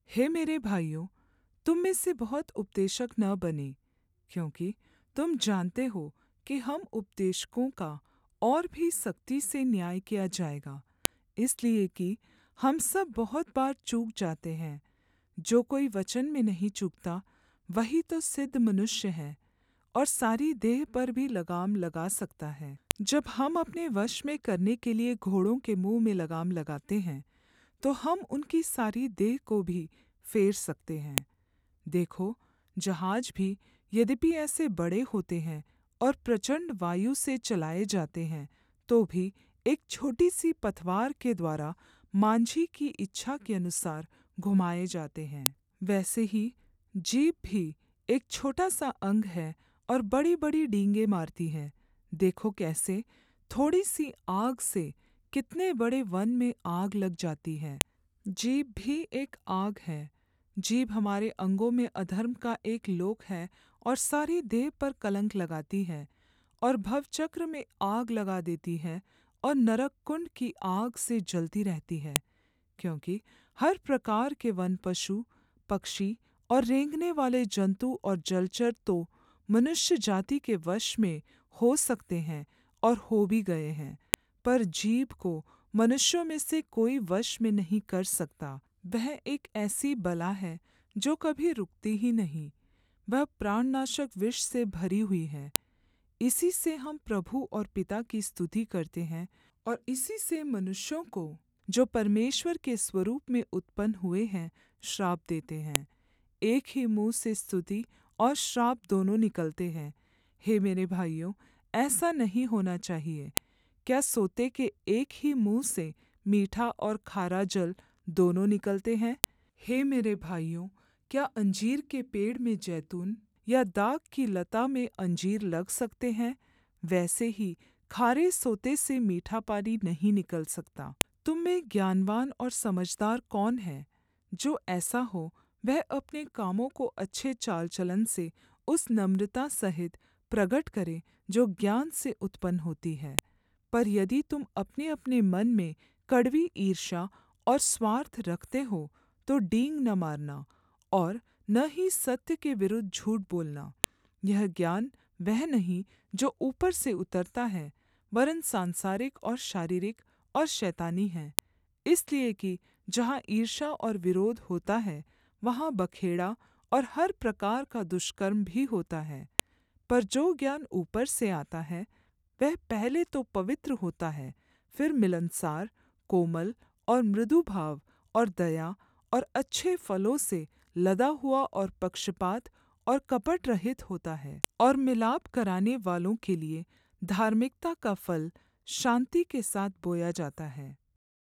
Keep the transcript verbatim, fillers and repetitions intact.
हे मेरे भाइयों, तुम में से बहुत उपदेशक न बने, क्योंकि तुम जानते हो कि हम उपदेशकों का और भी सख्ती से न्याय किया जाएगा, इसलिए कि हम सब बहुत बार चूक जाते हैं। जो कोई वचन में नहीं चूकता, वही तो सिद्ध मनुष्य है और सारी देह पर भी लगाम लगा सकता है। जब हम अपने वश में करने के लिए घोड़ों के मुँह में लगाम लगाते हैं, तो हम उनकी सारी देह को भी फेर सकते हैं। देखो, जहाज भी यद्यपि ऐसे बड़े होते हैं और प्रचण्ड वायु से चलाए जाते हैं, तो भी एक छोटी सी पतवार के द्वारा माँझी की इच्छा के अनुसार घुमाए जाते हैं। वैसे ही जीभ भी एक छोटा सा अंग है और बड़ी-बड़ी डींगे मारती है। देखो कैसे थोड़ी सी आग से कितने बड़े वन में आग लग जाती है। जीभ भी एक आग है। जीभ हमारे अंगों में अधर्म का एक लोक है और सारी देह पर कलंक लगाती है और भवचक्र में आग लगा देती है और नरक कुंड की आग से जलती रहती है। क्योंकि हर प्रकार के वन पशु, पक्षी और रेंगने वाले जन्तु और जलचर तो मनुष्य जाति के वश में हो सकते हैं और हो भी गए हैं, पर जीभ को मनुष्यों में से कोई वश में नहीं कर सकता। वह एक ऐसी बला है जो कभी रुकती ही नहीं। वह प्राणनाशक विष से भरी हुई है। इसी से हम प्रभु और पिता की स्तुति करते हैं और इसी से मनुष्यों को, जो परमेश्वर के स्वरूप में उत्पन्न हुए हैं, श्राप देते हैं। एक ही मुँह से स्तुति और श्राप दोनों निकलते हैं। हे मेरे भाइयों, ऐसा नहीं होना चाहिए। क्या सोते के एक ही मुँह से मीठा और खारा जल दोनों निकलते हैं? हे मेरे भाइयों, क्या अंजीर के पेड़ में जैतून या दाख की लता में अंजीर लग सकते हैं? वैसे ही खारे सोते से मीठा पानी नहीं निकल सकता। तुम में ज्ञानवान और समझदार कौन है? जो ऐसा हो, वह अपने कामों को अच्छे चाल चलन से उस नम्रता सहित प्रगट करे जो ज्ञान से उत्पन्न होती है। पर यदि तुम अपने-अपने मन में कड़वी ईर्ष्या और स्वार्थ रखते हो, तो डींग न मारना और न ही सत्य के विरुद्ध झूठ बोलना। यह ज्ञान वह नहीं जो ऊपर से उतरता है, वरन् सांसारिक और शारीरिक और शैतानी है। इसलिए कि जहाँ ईर्ष्या और विरोध होता है, वहाँ बखेड़ा और हर प्रकार का दुष्कर्म भी होता है। पर जो ज्ञान ऊपर से आता है, वह पहले तो पवित्र होता है, फिर मिलनसार, कोमल और मृदु भाव और दया और अच्छे फलों से लदा हुआ और पक्षपात और कपट रहित होता है, और मिलाप कराने वालों के लिए धार्मिकता का फल शान्ति के साथ बोया जाता है।